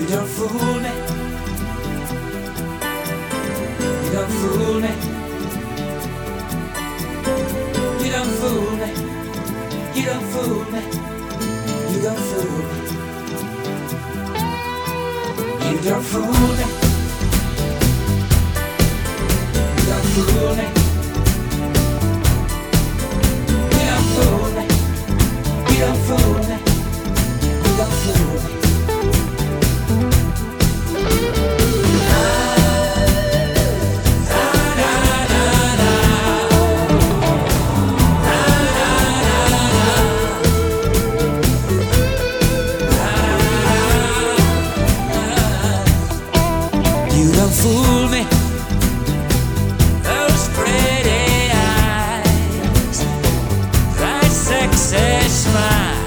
You don't fool me. You don't fool me. You don't fool me. You don't fool me. You don't fool me. You don't fool me. You don't fool me. You don't fool me. You don't fool me. You don't fool me. You don't fool me. Those pretty eyes, that sexy smile.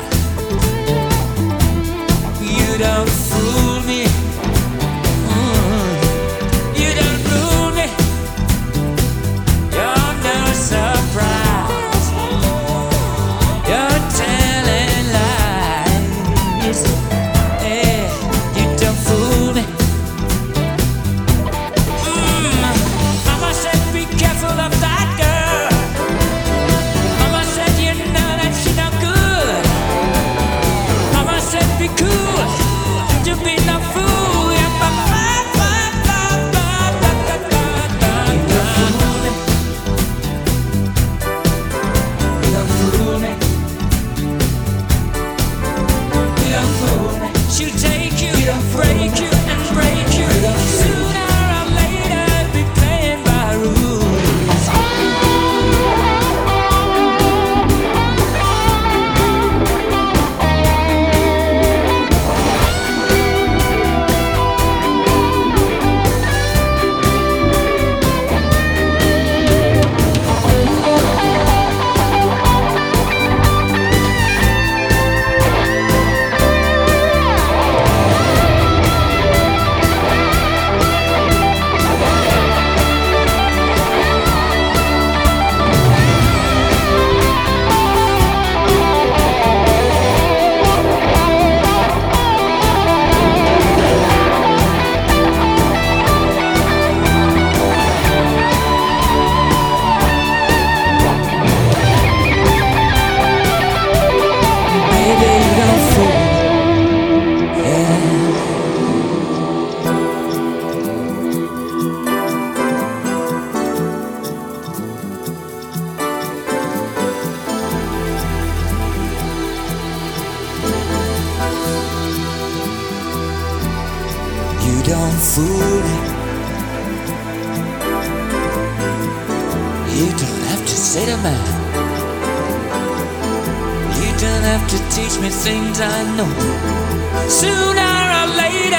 You don't fool me. You don't fool me. You're no surprise. You're telling lies. Yeah, you don't fool me. Mama said be careful of that girl. Mama said you know that she no good. Mama said be cool, you be no fool. Yeah, ba, ba, ba, ba, ba, ba, ba, ba, ba. You don't fool me. You don't fool me. She'll take you, break you, and break you. Sooner or later, be playing by rules. Baby, you don't fool me. Yeah. You don't fool me. You don't have to say to man. You don't have to teach me things I know. Sooner or later,